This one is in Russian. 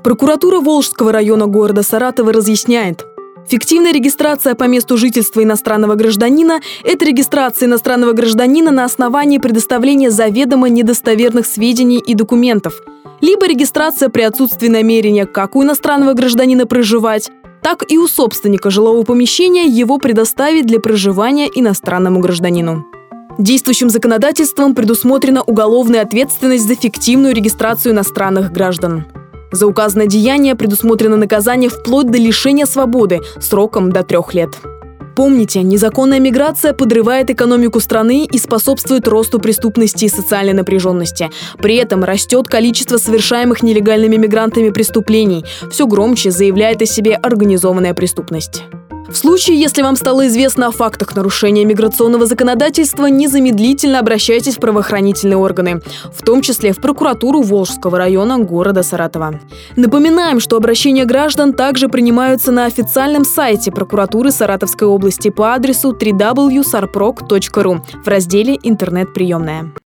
Прокуратура Волжского района города Саратова разъясняет. Фиктивная регистрация по месту жительства иностранного гражданина – это регистрация иностранного гражданина на основании предоставления заведомо недостоверных сведений и документов, либо регистрация при отсутствии намерения как у иностранного гражданина проживать, так и у собственника жилого помещения его предоставить для проживания иностранному гражданину. Действующим законодательством предусмотрена уголовная ответственность за фиктивную регистрацию иностранных граждан. За указанное деяние предусмотрено наказание вплоть до лишения свободы сроком до 3 лет. Помните, незаконная миграция подрывает экономику страны и способствует росту преступности и социальной напряженности. При этом растет количество совершаемых нелегальными мигрантами преступлений. Все громче заявляет о себе организованная преступность. В случае, если вам стало известно о фактах нарушения миграционного законодательства, незамедлительно обращайтесь в правоохранительные органы, в том числе в прокуратуру Волжского района города Саратова. Напоминаем, что обращения граждан также принимаются на официальном сайте прокуратуры Саратовской области по адресу www.sarprok.ru в разделе «Интернет-приемная».